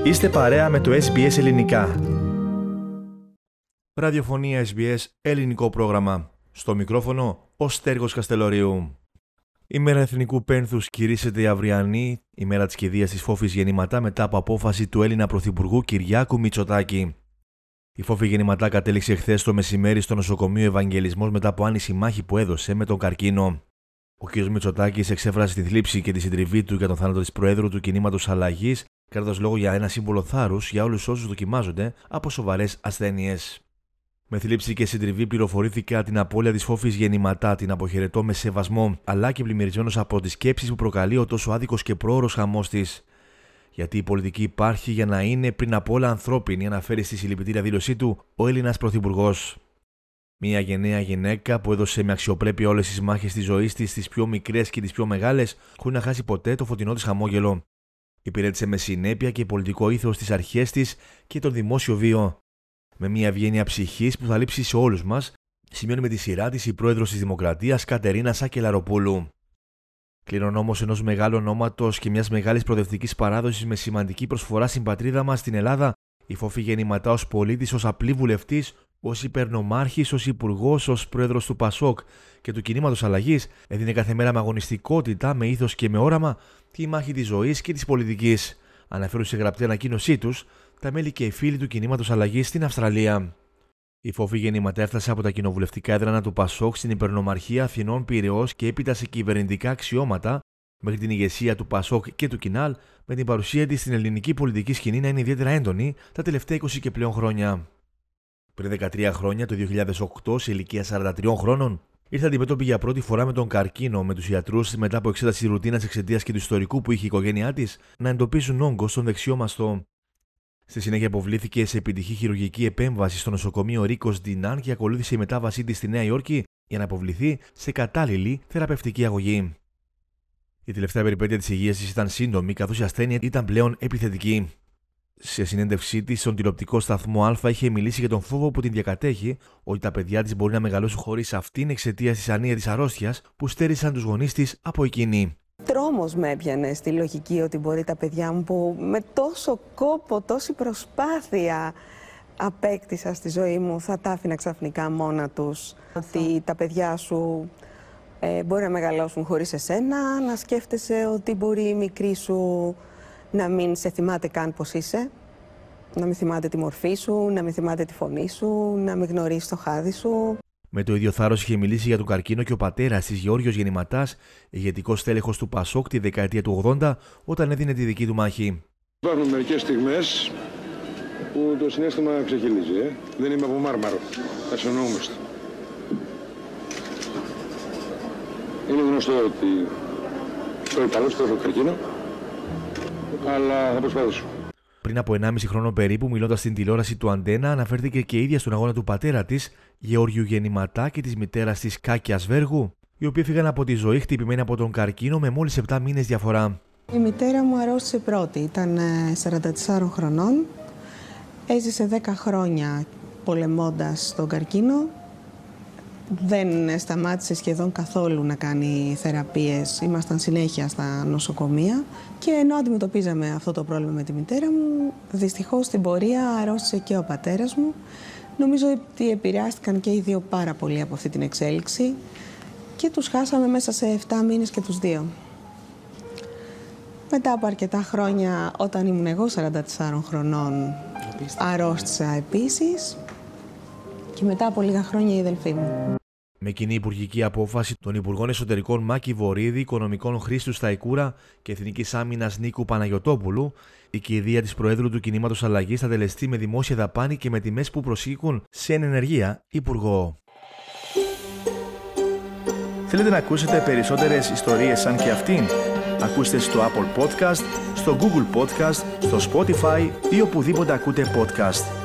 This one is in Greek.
Είστε παρέα με το SBS Ελληνικά. Ραδιοφωνία SBS, ελληνικό πρόγραμμα. Στο μικρόφωνο, ο Στέργος Καστελωρίου. Η μέρα εθνικού πένθους κηρύσσεται η αυριανή, η μέρα της κηδείας της Φόφης Γεννηματά μετά από απόφαση του Έλληνα Πρωθυπουργού Κυριάκου Μητσοτάκη. Η Φόφη Γεννηματά κατέληξε χθες το μεσημέρι στο νοσοκομείο Ευαγγελισμός μετά από άνηση μάχη που έδωσε με τον καρκίνο. Ο κ. Μητσοτάκης εξέφρασε τη θλίψη και τη συντριβή του για τον θάνατο της Προέδρου του Κινήματος Αλλαγής, κάνοντας λόγο για ένα σύμβολο θάρρους για όλους όσους δοκιμάζονται από σοβαρές ασθένειες. Με θλίψη και συντριβή πληροφορήθηκα την απώλεια της Φόφης Γεννηματά, την αποχαιρετώ με σεβασμό, αλλά και πλημμυρισμένος από τις σκέψεις που προκαλεί ο τόσο άδικος και πρόωρος χαμός της. Γιατί η πολιτική υπάρχει για να είναι πριν απ' όλα ανθρώπινη, αναφέρει στη συλληπιτήρια δήλωσή του ο Έλληνας Πρωθυπουργός. Μια γενναία γυναίκα που έδωσε με αξιοπρέπεια όλες τις μάχες της ζωής της, τις πιο μικρές και τις πιο μεγάλες, χωρίς να χάσει ποτέ το φωτεινό της χαμόγελο. Υπηρέτησε με συνέπεια και πολιτικό ήθος τις αρχές της και τον δημόσιο βίο. Με μια ευγένεια ψυχής που θα λείψει σε όλους μας, σημειώνει με τη σειρά της η πρόεδρος της Δημοκρατίας Κατερίνα Σακελαροπούλου. Κληρονόμος ενός μεγάλου ονόματος και μιας μεγάλης προοδευτικής παράδοσης με σημαντική προσφορά στην πατρίδα μας, στην Ελλάδα, η Φόφη Γεννηματά ως πολίτης, ως απλή βουλευτής, ως υπερνομάρχης, ως υπουργός, ως πρόεδρος του ΠΑΣΟΚ και του Κινήματος Αλλαγής, έδινε κάθε μέρα με αγωνιστικότητα, με ήθος και με όραμα τη μάχη της ζωής και της πολιτικής, αναφέρουν σε γραπτή ανακοίνωσή τους τα μέλη και οι φίλοι του Κινήματος Αλλαγής στην Αυστραλία. Η Φόφη Γεννηματά έφτασε από τα κοινοβουλευτικά έδρανα του ΠΑΣΟΚ στην υπερνομαρχία Αθηνών Πειραιώς και έπειτα σε κυβερνητικά αξιώματα μέχρι την ηγεσία του ΠΑΣΟΚ και του Κινάλ, με την παρουσία της στην ελληνική πολιτική σκηνή να είναι ιδιαίτερα έντονη τα τελευταία 20 και πλέον χρόνια. Πριν 13 χρόνια, το 2008, σε ηλικία 43 χρόνων, ήρθε αντιμέτωπη για πρώτη φορά με τον καρκίνο, με τους ιατρούς μετά από εξέταση ρουτίνας εξαιτίας και του ιστορικού που είχε η οικογένειά της να εντοπίσουν όγκο στον δεξιό μαστό. Στη συνέχεια αποβλήθηκε σε επιτυχή χειρουργική επέμβαση στο νοσοκομείο Ρίκος Ντινάν και ακολούθησε η μετάβασή της στη Νέα Υόρκη για να αποβληθεί σε κατάλληλη θεραπευτική αγωγή. Η τελευταία περιπέτεια της υγείας της ήταν σύντομη, καθώς η ασθένεια ήταν πλέον επιθετική. Σε συνέντευξή της στον τηλεοπτικό σταθμό Α, είχε μιλήσει για τον φόβο που την διακατέχει ότι τα παιδιά της μπορεί να μεγαλώσουν χωρίς αυτήν εξαιτίας της ανίατης αρρώστιας που στέρισαν τους γονείς της από εκείνη. Τρόμος με έπιανε στη λογική ότι μπορεί τα παιδιά μου που με τόσο κόπο, τόση προσπάθεια απέκτησα στη ζωή μου, θα τα άφηνα ξαφνικά μόνα τους. Ότι τα παιδιά σου μπορεί να μεγαλώσουν χωρίς εσένα, να σκέφτεσαι ότι μπορεί η μικρή σου να μην σε θυμάται καν πως είσαι, να μην θυμάται τη μορφή σου, να μην θυμάται τη φωνή σου, να μην γνωρίζει το χάδι σου. Με το ίδιο θάρρος είχε μιλήσει για τον καρκίνο και ο πατέρας της, Γεώργιος Γεννηματάς, ηγετικός στέλεχος του ΠΑΣΟΚ τη δεκαετία του 80, όταν έδινε τη δική του μάχη. Υπάρχουν μερικές στιγμές που το συναίσθημα ξεχυλίζει. Δεν είμαι από μάρμαρο. Ας εννοούμαστε. Είναι γνωστό ότι το καλώς το έχω καρκίνο, αλλά θα προσπαθήσω. Πριν από 1,5 χρόνο περίπου, μιλώντας στην τηλεόραση του Αντένα, αναφέρθηκε και η ίδια στον αγώνα του πατέρα της, Γεώργιου Γεννηματά, και της μητέρας της, Κάκιας Βέργου, οι οποίοι φύγαν από τη ζωή χτυπημένοι από τον καρκίνο με μόλις 7 μήνες διαφορά. Η μητέρα μου αρρώστησε πρώτη, ήταν 44 χρονών, έζησε 10 χρόνια πολεμώντας τον καρκίνο. Δεν σταμάτησε σχεδόν καθόλου να κάνει θεραπείες, ήμασταν συνέχεια στα νοσοκομεία και ενώ αντιμετωπίζαμε αυτό το πρόβλημα με τη μητέρα μου, δυστυχώς στην πορεία αρρώστησε και ο πατέρας μου. Νομίζω ότι επηρεάστηκαν και οι δύο πάρα πολύ από αυτή την εξέλιξη και τους χάσαμε μέσα σε 7 μήνες και τους δύο. Μετά από αρκετά χρόνια, όταν ήμουν εγώ 44 χρονών, αρρώστησα επίσης. Και μετά από λίγα χρόνια η αδελφή μου. Με κοινή υπουργική απόφαση των Υπουργών Εσωτερικών Μάκη Βορίδη, Οικονομικών Χρήστου Σταϊκούρα και Εθνικής Άμυνας Νίκου Παναγιωτόπουλου, η κηδεία της Προέδρου του Κινήματος Αλλαγής θα τελεστεί με δημόσια δαπάνη και με τιμές που προσήκουν σε ενεργεία υπουργό. Θέλετε να ακούσετε περισσότερες ιστορίες σαν και αυτήν? Ακούστε στο Apple Podcast, στο Google Podcast, στο Spotify ή οπουδήποτε ακούτε podcast.